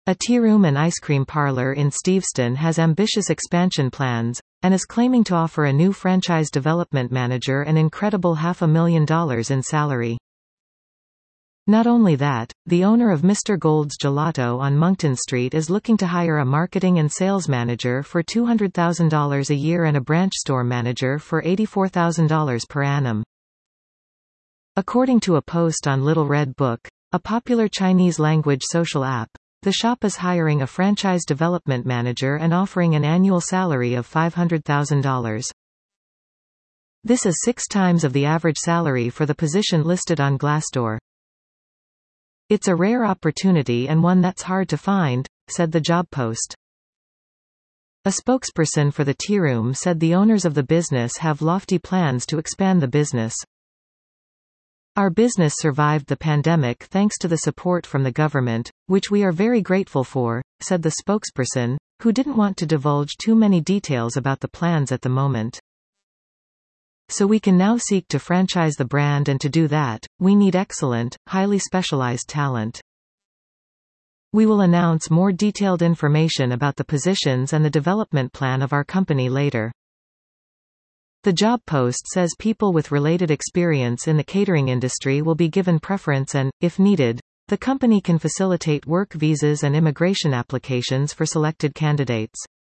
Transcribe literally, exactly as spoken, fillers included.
A tea room and ice cream parlor in Steveston has ambitious expansion plans, and is claiming to offer a new franchise development manager an incredible half a million dollars in salary. Not only that, the owner of Mister Gold's Gelato on Moncton Street is looking to hire a marketing and sales manager for two hundred thousand dollars a year and a branch store manager for eighty-four thousand dollars per annum. According to a post on Little Red Book, a popular Chinese-language social app, the shop is hiring a franchise development manager and offering an annual salary of five hundred thousand dollars. This is six times of the average salary for the position listed on Glassdoor. It's a rare opportunity and one that's hard to find, said the job post. A spokesperson for the tea room said the owners of the business have lofty plans to expand the business. Our business survived the pandemic thanks to the support from the government, which we are very grateful for, said the spokesperson, who didn't want to divulge too many details about the plans at the moment. So we can now seek to franchise the brand, and to do that, we need excellent, highly specialized talent. We will announce more detailed information about the positions and the development plan of our company later. The job post says people with related experience in the catering industry will be given preference and, if needed, the company can facilitate work visas and immigration applications for selected candidates.